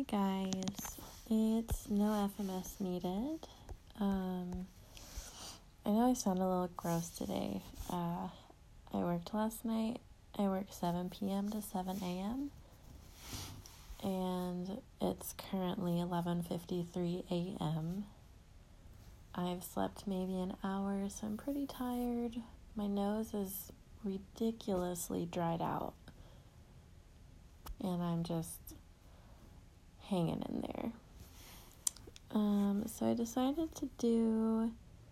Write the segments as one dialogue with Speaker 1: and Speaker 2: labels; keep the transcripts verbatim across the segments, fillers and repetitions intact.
Speaker 1: Hi guys, it's no F M S needed. Um, I know I sound a little gross today. Uh, I worked last night. I worked seven p.m. to seven a.m. and it's currently eleven fifty-three a.m. I've slept maybe an hour, so I'm pretty tired. My nose is ridiculously dried out, and I'm just hanging in there. Um, so I decided to do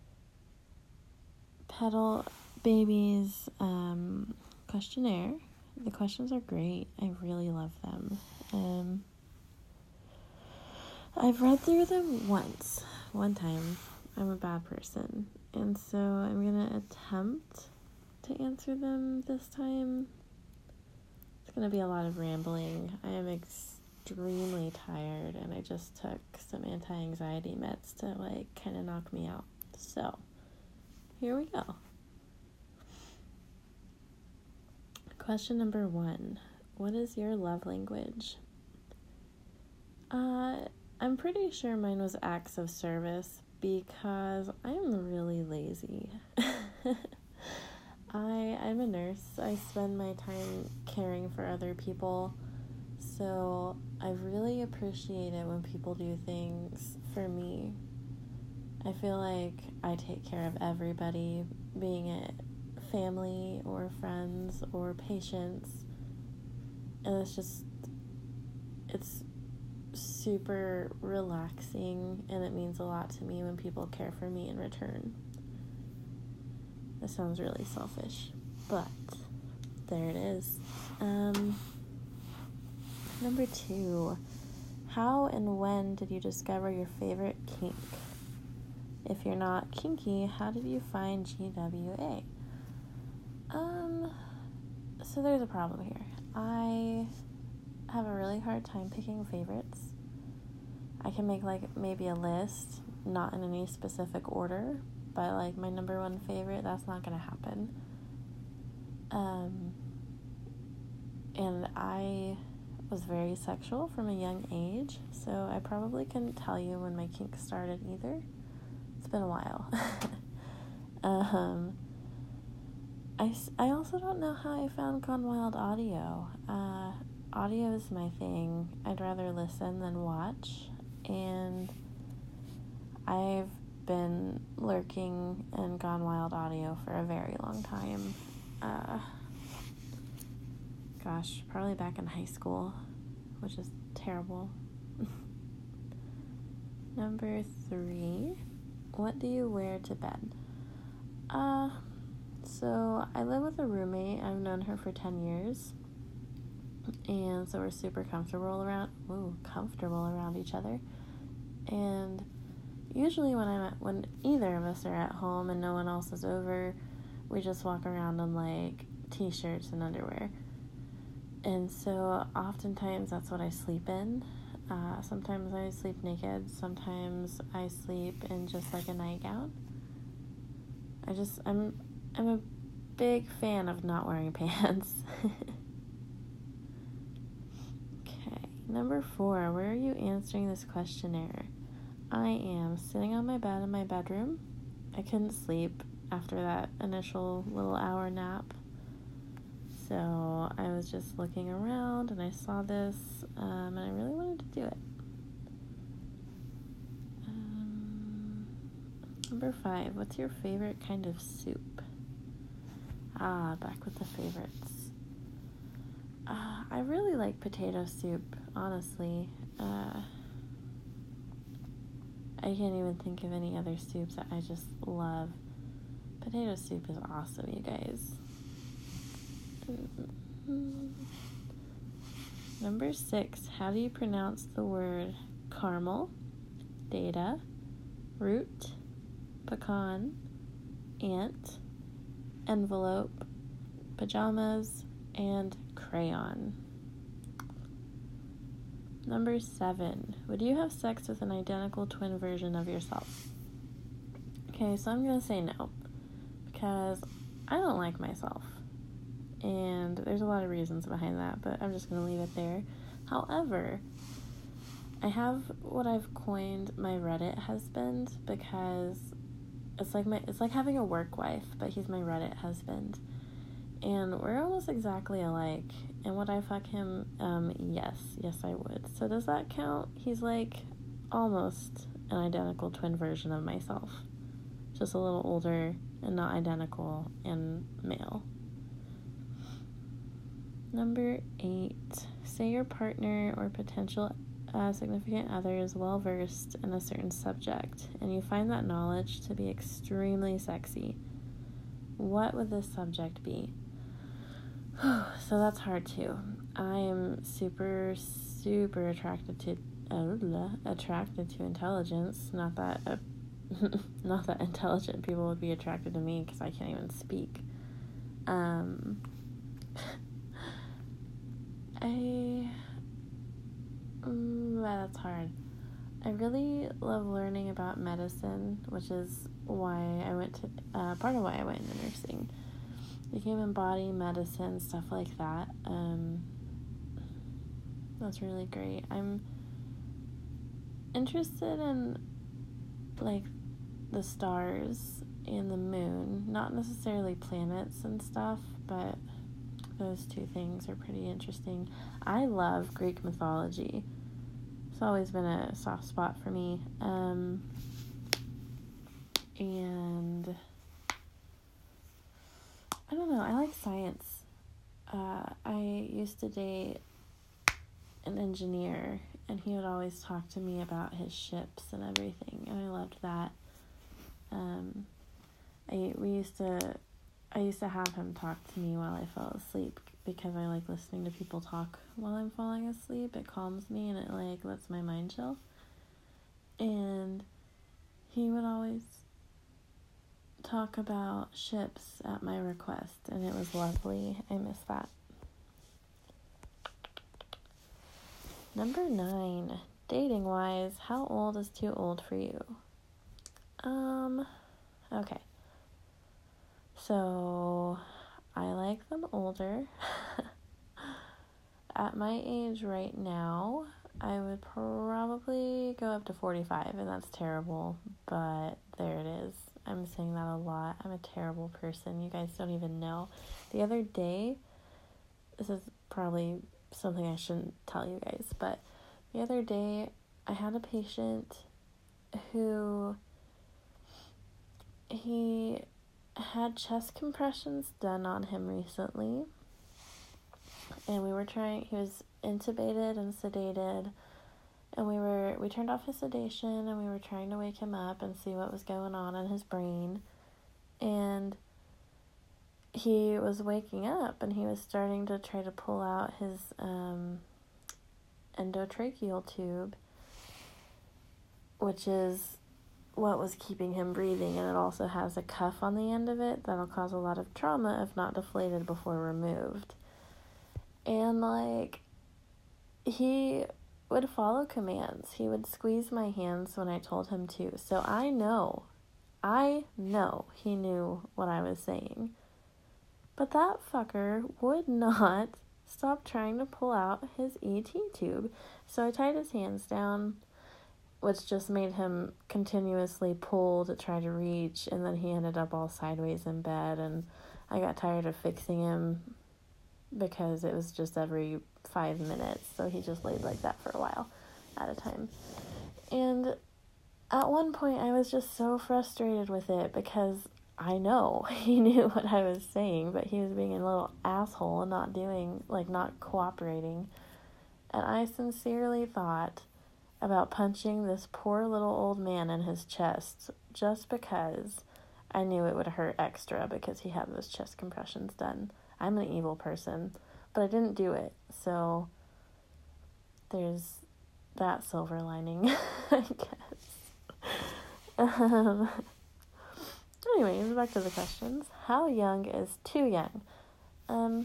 Speaker 1: Petal Baby's um, questionnaire. The questions are great. I really love them. Um, I've read through them once, one time. I'm a bad person, and so I'm gonna attempt to answer them this time. It's gonna be a lot of rambling. I am extremely tired, and I just took some anti-anxiety meds to like kind of knock me out. So here we go. Question number one: what is your love language? Uh, I'm pretty sure mine was acts of service because I'm really lazy. I I'm a nurse. I spend my time caring for other people. So I really appreciate it when people do things for me. I feel like I take care of everybody, being it family or friends or patients. And it's just, it's super relaxing, and it means a lot to me when people care for me in return. This sounds really selfish, but there it is. Um... Number two, how and when did you discover your favorite kink? If you're not kinky, how did you find G W A? Um, so there's a problem here. I have a really hard time picking favorites. I can make like maybe a list, not in any specific order, but like my number one favorite, that's not gonna happen. Um, and I was very sexual from a young age, so I probably couldn't tell you when my kink started either. It's been a while. um, I, I also don't know how I found Gone Wild audio. Uh, audio is my thing. I'd rather listen than watch, and I've been lurking in Gone Wild audio for a very long time. Uh, Gosh, probably back in high school, which is terrible. Number three, what do you wear to bed? Uh, so I live with a roommate. I've known her for ten years. And so we're super comfortable around, ooh, comfortable around each other. And usually when I'm at, when either of us are at home and no one else is over, we just walk around in like t-shirts and underwear. And so oftentimes that's what I sleep in. Uh, sometimes I sleep naked. Sometimes I sleep in just like a nightgown. I just, I'm, I'm a big fan of not wearing pants. Okay, number four, where are you answering this questionnaire? I am sitting on my bed in my bedroom. I couldn't sleep after that initial little hour nap. So I was just looking around and I saw this, um, and I really wanted to do it. Um, number five, what's your favorite kind of soup? Ah, back with the favorites. Uh, I really like potato soup, honestly. Uh, I can't even think of any other soups that I just love. Potato soup is awesome, you guys. Number six, how do you pronounce the word caramel, data, root, pecan, ant, envelope, pajamas, and crayon? Number seven, would you have sex with an identical twin version of yourself? Okay, so I'm going to say no, because I don't like myself. And there's a lot of reasons behind that, but I'm just going to leave it there. However, I have what I've coined my Reddit husband, because it's like my it's like having a work wife, but he's my Reddit husband. And we're almost exactly alike. And would I fuck him? Um, yes. Yes, I would. So does that count? He's like almost an identical twin version of myself. Just a little older and not identical and male. Number eight. Say your partner or potential uh, significant other is well versed in a certain subject, and you find that knowledge to be extremely sexy. What would this subject be? So that's hard too. I am super, super attracted to uh, attracted to intelligence. Not that uh, not that intelligent people would be attracted to me, because I can't even speak. Um, I mm, that's hard. I really love learning about medicine, which is why I went to uh, part of why I went into nursing. Human body medicine, stuff like that. Um, that's really great. I'm interested in like the stars and the moon, not necessarily planets and stuff, but those two things are pretty interesting. I love Greek mythology. It's always been a soft spot for me. Um, and I don't know, I like science. Uh, I used to date an engineer, and he would always talk to me about his ships and everything, and I loved that. Um, I we used to, I used to have him talk to me while I fell asleep, because I like listening to people talk while I'm falling asleep. It calms me, and it like lets my mind chill. And he would always talk about ships at my request, and it was lovely. I miss that. Number nine, dating wise, how old is too old for you? Um, okay. So, I like them older. At my age right now, I would probably go up to forty-five, and that's terrible, but there it is. I'm saying that a lot. I'm a terrible person. You guys don't even know. The other day, this is probably something I shouldn't tell you guys, but the other day, I had a patient who, he had chest compressions done on him recently, and we were trying, he was intubated and sedated, and we were, we turned off his sedation, and we were trying to wake him up and see what was going on in his brain, and he was waking up, and he was starting to try to pull out his, um, endotracheal tube, which is what was keeping him breathing, and it also has a cuff on the end of it that'll cause a lot of trauma if not deflated before removed. And like, he would follow commands. He would squeeze my hands when I told him to. So I know, I know he knew what I was saying. But that fucker would not stop trying to pull out his E T tube. So I tied his hands down, which just made him continuously pull to try to reach, and then he ended up all sideways in bed, and I got tired of fixing him because it was just every five minutes, so he just laid like that for a while at a time. And at one point, I was just so frustrated with it, because I know he knew what I was saying, but he was being a little asshole and not doing, like, not cooperating. And I sincerely thought about punching this poor little old man in his chest, just because I knew it would hurt extra because he had those chest compressions done. I'm an evil person, but I didn't do it, so there's that silver lining, I guess. Um, anyways, back to the questions. How young is too young? Um,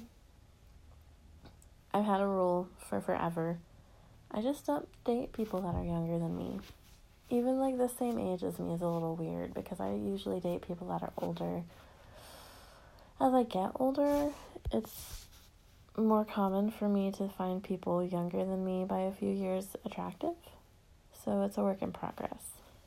Speaker 1: I've had a rule for forever. I just don't date people that are younger than me. Even like the same age as me is a little weird, because I usually date people that are older. As I get older, it's more common for me to find people younger than me by a few years attractive. So it's a work in progress.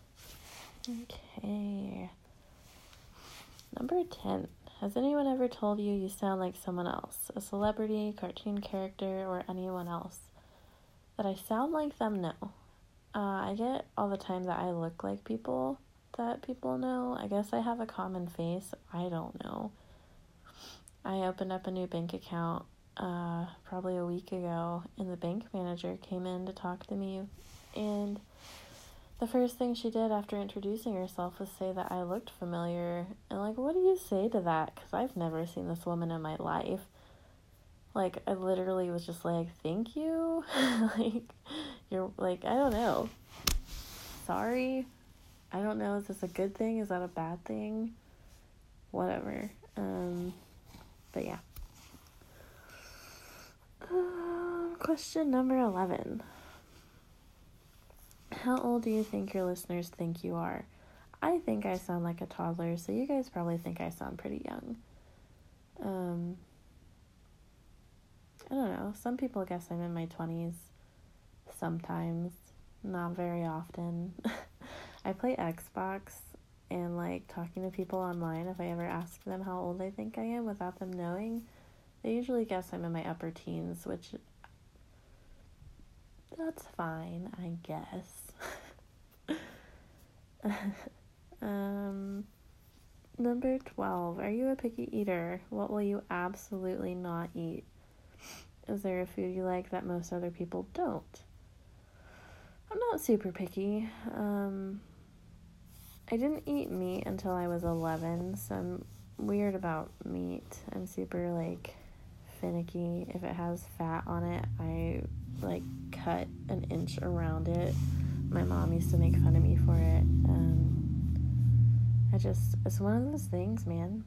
Speaker 1: Okay. Number ten. Has anyone ever told you you sound like someone else? A celebrity, cartoon character, or anyone else? That I sound like them? No. Uh, I get all the time that I look like people that people know. I guess I have a common face. I don't know. I opened up a new bank account uh, probably a week ago, and the bank manager came in to talk to me, and the first thing she did after introducing herself was say that I looked familiar, and like, what do you say to that? Because I've never seen this woman in my life. Like, I literally was just like, thank you? Like, you're, like, I don't know. Sorry? I don't know, is this a good thing? Is that a bad thing? Whatever. Um, but yeah. Uh, question number eleven. How old do you think your listeners think you are? I think I sound like a toddler, so you guys probably think I sound pretty young. Um, I don't know. Some people guess I'm in my twenties. Sometimes. Not very often. I play Xbox, and like talking to people online, if I ever ask them how old I think I am without them knowing, they usually guess I'm in my upper teens, which that's fine, I guess. um, number twelve. Are you a picky eater? What will you absolutely not eat? Is there a food you like that most other people don't? I'm not super picky. Um, I didn't eat meat until I was eleven, so I'm weird about meat. I'm super, like, finicky. If it has fat on it, I, like, cut an inch around it. My mom used to make fun of me for it. Um, I just, it's one of those things, man.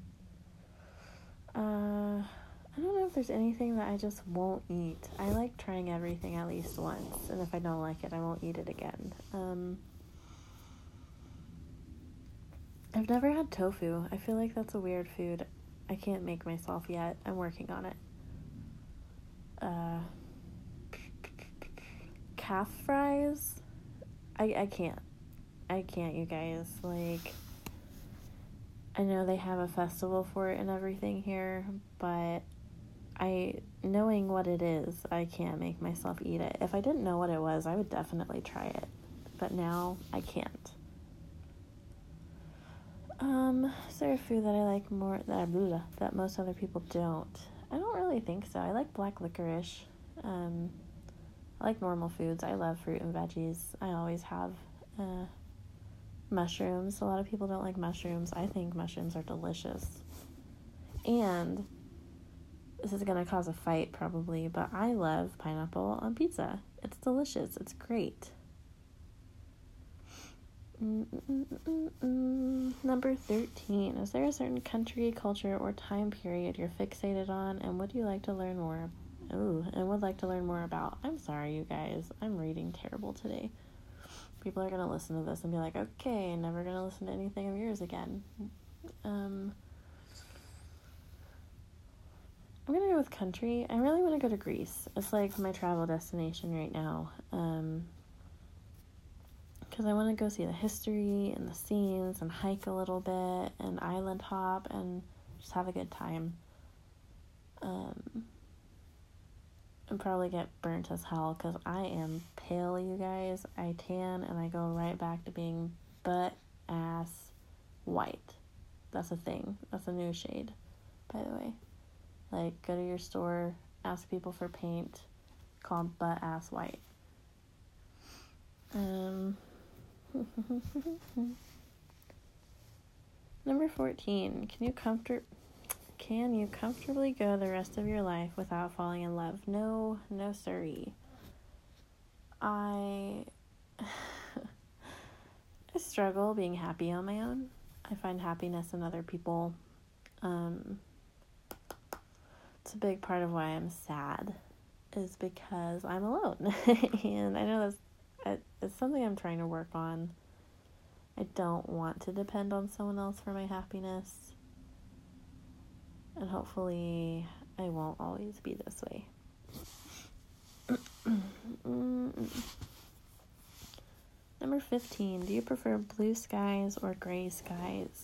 Speaker 1: Uh, I don't know if there's anything that I just won't eat. I like trying everything at least once, and if I don't like it, I won't eat it again. Um, I've never had tofu. I feel like that's a weird food. I can't make myself yet. I'm working on it. Uh, calf fries? I, I can't. I can't, you guys. Like, I know they have a festival for it and everything here, but I, knowing what it is, I can't make myself eat it. If I didn't know what it was, I would definitely try it. But now, I can't. Um, is there a food that I like more, that, blah, that most other people don't? I don't really think so. I like black licorice. Um, I like normal foods. I love fruit and veggies. I always have. Uh, mushrooms. A lot of people don't like mushrooms. I think mushrooms are delicious. And this is going to cause a fight probably, but I love pineapple on pizza. It's delicious. It's great. Mm-mm-mm-mm. Number thirteen. Is there a certain country, culture, or time period you're fixated on, and would you like to learn more? Ooh, and would like to learn more about? I'm sorry, you guys. I'm reading terrible today. People are going to listen to this and be like, okay, never going to listen to anything of yours again. Um, I'm going to go with country. I really want to go to Greece. It's like my travel destination right now. Um, because I want to go see the history and the scenes and hike a little bit and island hop and just have a good time. Um, and probably get burnt as hell because I am pale, you guys. I tan and I go right back to being butt ass white. That's a thing. That's a new shade, by the way. Like, go to your store, ask people for paint, call them butt ass white. Um... Number fourteen. Can you comfort can you comfortably go the rest of your life without falling in love? No, no siree. I I struggle being happy on my own. I find happiness in other people. Um it's a big part of why I'm sad is because I'm alone. And I know that's it's something I'm trying to work on. I don't want to depend on someone else for my happiness. And hopefully I won't always be this way. fifteen, do you prefer blue skies or gray skies?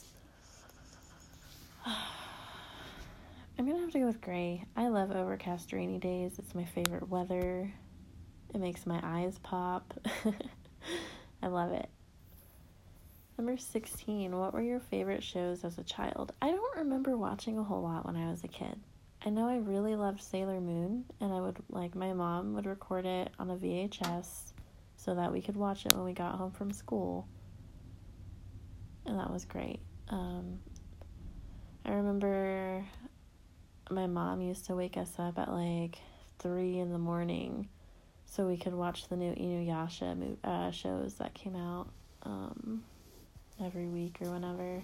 Speaker 1: I'm gonna have to go with gray. I love overcast rainy days. It's my favorite weather. It makes my eyes pop. I love it. Number sixteen, what were your favorite shows as a child? I don't remember watching a whole lot when I was a kid. I know I really loved Sailor Moon, and I would, like, my mom would record it on a V H S so that we could watch it when we got home from school. And that was great. Um, I remember my mom used to wake us up at, like, three in the morning so we could watch the new Inuyasha uh, shows that came out um, every week or whenever.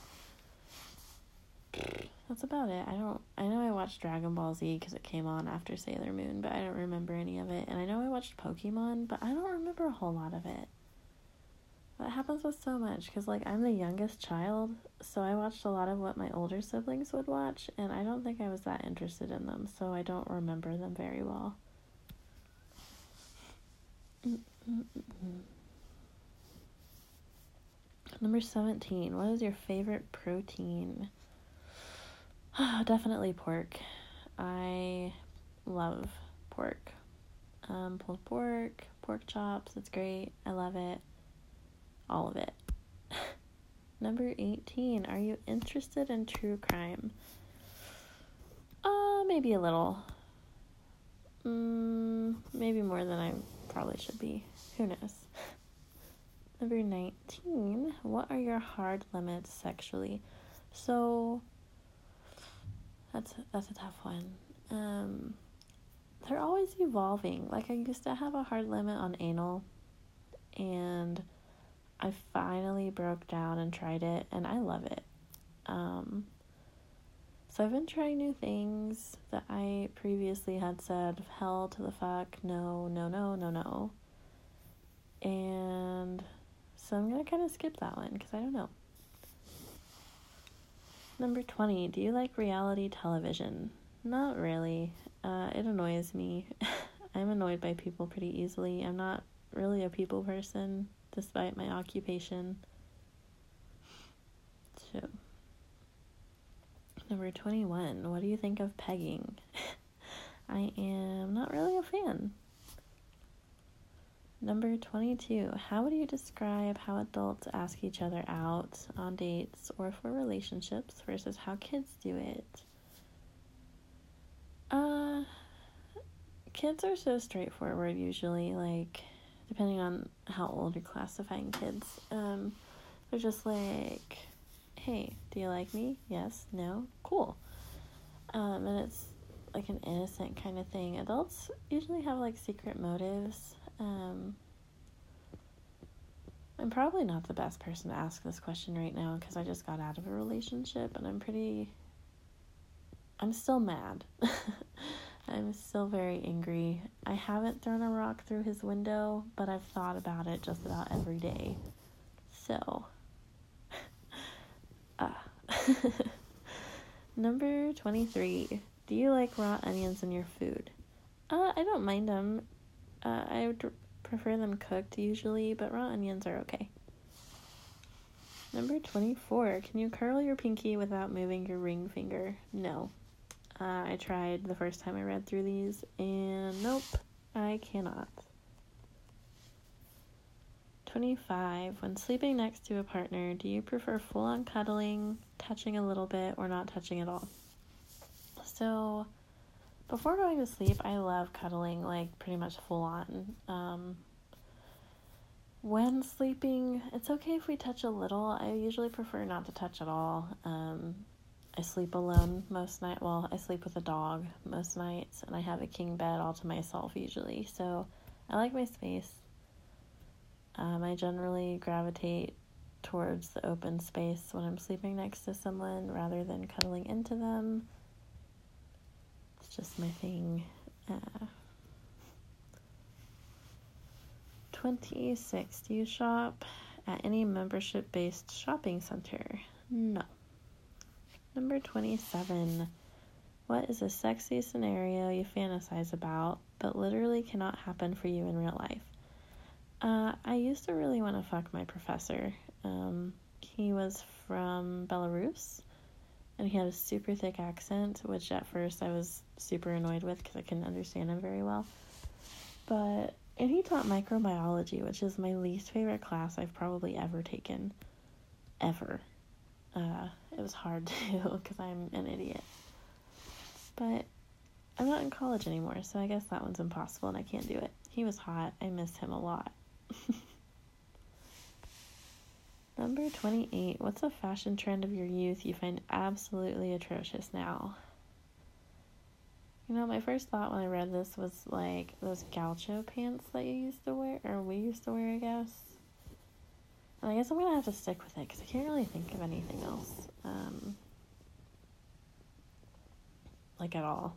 Speaker 1: That's about it. I don't, I know I watched Dragon Ball Z because it came on after Sailor Moon, but I don't remember any of it. And I know I watched Pokemon, but I don't remember a whole lot of it. That happens with so much because, like, I'm the youngest child, so I watched a lot of what my older siblings would watch, and I don't think I was that interested in them, so I don't remember them very well. Mm-mm-mm. Number seventeen, what is your favorite protein? Definitely pork. I love pork. Um, pulled pork, pork chops, it's great. I love it. All of it. Number eighteen, are you interested in true crime? Uh, maybe a little. Mm, maybe more than I probably should be. Who knows? Number nineteen, what are your hard limits sexually? So, that's that's a tough one. Um, they're always evolving. Like, I used to have a hard limit on anal, and I finally broke down and tried it, and I love it. Um, so I've been trying new things that I previously had said, hell to the fuck, no, no, no, no, no. And so I'm going to kind of skip that one, because I don't know. Number twenty, do you like reality television? Not really. Uh, it annoys me. I'm annoyed by people pretty easily. I'm not really a people person, despite my occupation. So, number twenty-one, what do you think of pegging? I am not really a fan. Number twenty-two, how would you describe how adults ask each other out on dates or for relationships versus how kids do it? Uh, kids are so straightforward usually, like, depending on how old you're classifying kids. Um, they're just like, hey, do you like me? Yes, no, cool. Um, and it's like an innocent kind of thing. Adults usually have, like, secret motives. Um, I'm probably not the best person to ask this question right now because I just got out of a relationship and I'm pretty, I'm still mad. I'm still very angry. I haven't thrown a rock through his window, but I've thought about it just about every day. So, ah. Number twenty-three, do you like raw onions in your food? Uh, I don't mind them. Uh, I would prefer them cooked usually, but raw onions are okay. Number twenty-four, can you curl your pinky without moving your ring finger? No. Uh, I tried the first time I read through these, and nope, I cannot. twenty-five, when sleeping next to a partner, do you prefer full-on cuddling, touching a little bit, or not touching at all? So, before going to sleep, I love cuddling, like, pretty much full-on. Um, when sleeping, it's okay if we touch a little. I usually prefer not to touch at all. Um, I sleep alone most nights. Well, I sleep with a dog most nights, and I have a king bed all to myself usually. So, I like my space. Um, I generally gravitate towards the open space when I'm sleeping next to someone rather than cuddling into them. It's just my thing. Uh, twenty-six. Do you shop at any membership-based shopping center? No. Number twenty-seven. What is a sexy scenario you fantasize about but literally cannot happen for you in real life? Uh, I used to really want to fuck my professor. Um, he was from Belarus, and he had a super thick accent, which at first I was super annoyed with because I couldn't understand him very well. But, and he taught microbiology, which is my least favorite class I've probably ever taken. Ever. Uh, it was hard to do because I'm an idiot. But I'm not in college anymore, so I guess that one's impossible and I can't do it. He was hot. I miss him a lot. Number twenty-eight. What's a fashion trend of your youth you find absolutely atrocious now? You know, my first thought when I read this was like those gaucho pants that you used to wear, or we used to wear, I guess. And I guess I'm gonna have to stick with it because I can't really think of anything else. Um, like at all.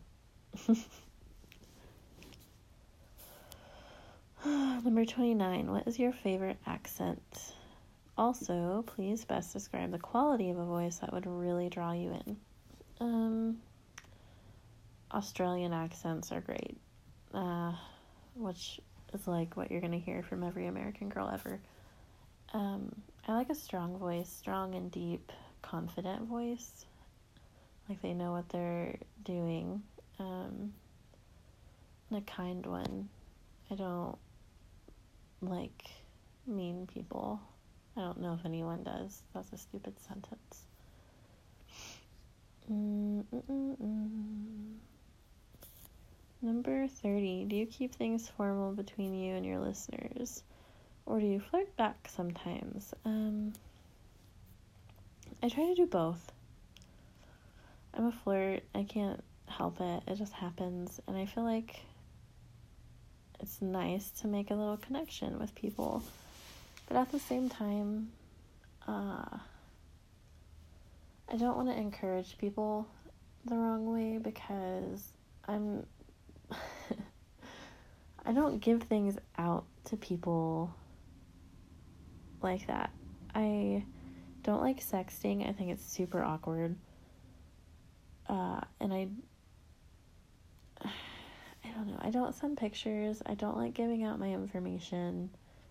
Speaker 1: Number twenty-nine. What is your favorite accent? Also, please best describe the quality of a voice that would really draw you in. Um, Australian accents are great. Uh, which is like what you're going to hear from every American girl ever. Um, I like a strong voice, strong and deep, confident voice. Like they know what they're doing. Um, and a kind one. I don't like mean people. I don't know if anyone does. That's a stupid sentence. Mm-mm-mm. Number thirty. Do you keep things formal between you and your listeners? Or do you flirt back sometimes? Um, I try to do both. I'm a flirt. I can't help it. It just happens. And I feel like it's nice to make a little connection with people. But at the same time, uh, I don't want to encourage people the wrong way because I'm... I don't give things out to people like that. I don't like sexting. I think it's super awkward. Uh, and I... I don't know. I don't send pictures. I don't like giving out my information.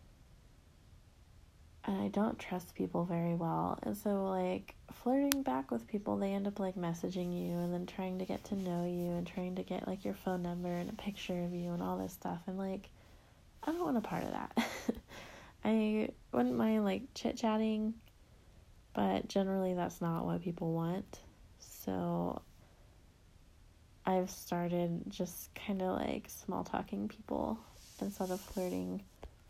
Speaker 1: And I don't trust people very well. And so, like, flirting back with people, they end up, like, messaging you and then trying to get to know you and trying to get, like, your phone number and a picture of you and all this stuff. And, like, I don't want a part of that. I wouldn't mind, like, chit-chatting, but generally that's not what people want. So I've started just kind of, like, small-talking people instead of flirting.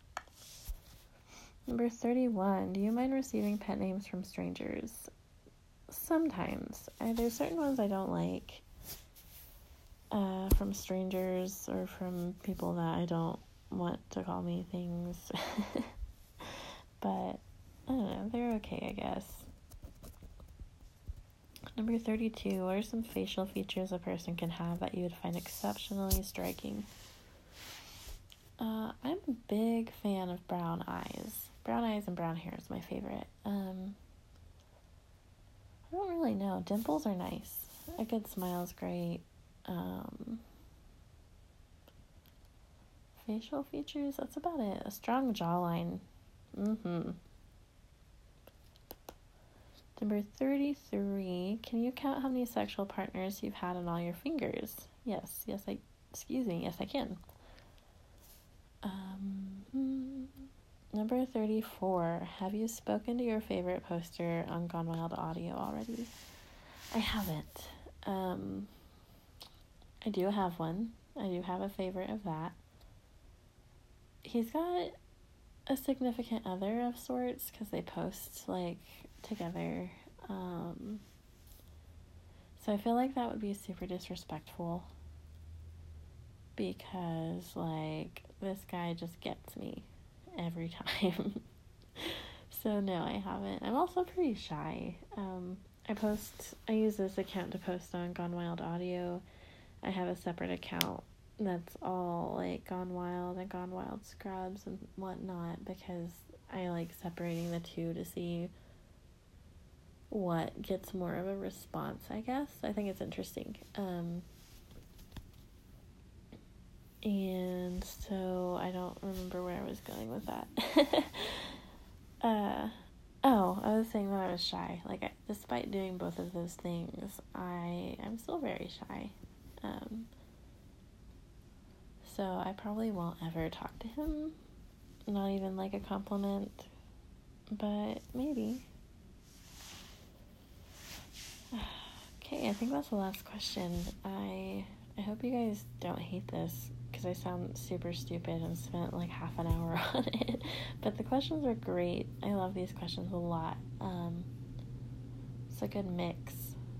Speaker 1: Number thirty-one. Do you mind receiving pet names from strangers? Sometimes. I, there's certain ones I don't like uh, from strangers or from people that I don't want to call me things. But, I don't know. They're okay, I guess. Number thirty-two. What are some facial features a person can have that you would find exceptionally striking? Uh, I'm a big fan of brown eyes. Brown eyes and brown hair is my favorite. Um, I don't really know. Dimples are nice. A good smile is great. Um, facial features, that's about it. A strong jawline. Mm-hmm. Number thirty-three. Can you count how many sexual partners you've had on all your fingers? Yes. Yes, I... Excuse me. Yes, I can. Um... Hmm. Number thirty-four. Have you spoken to your favorite poster on Gone Wild Audio already? I haven't. Um, I do have one. I do have a favorite of that. He's got a significant other of sorts because they post, like, together. Um, so I feel like that would be super disrespectful because, like, this guy just gets me every time. So no, I haven't. I'm also pretty shy. Um, I post, I use this account to post on Gone Wild Audio. I have a separate account that's all like Gone Wild and Gone Wild Scrubs and whatnot because I like separating the two to see what gets more of a response, I guess. I think it's interesting. Um, And so I don't remember where I was going with that. uh, oh, I was saying that I was shy. Like, I, despite doing both of those things, I am still very shy. Um, so I probably won't ever talk to him. Not even like a compliment, but maybe. Okay, I think that's the last question. I I hope you guys don't hate this, because I sound super stupid and spent like half an hour on it. But the questions are great. I love these questions a lot. Um, it's a good mix.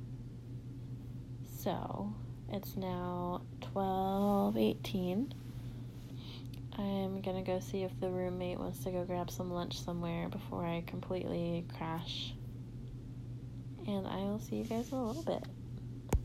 Speaker 1: So, it's now twelve eighteen. I'm gonna go see if the roommate wants to go grab some lunch somewhere before I completely crash. And I will see you guys in a little bit.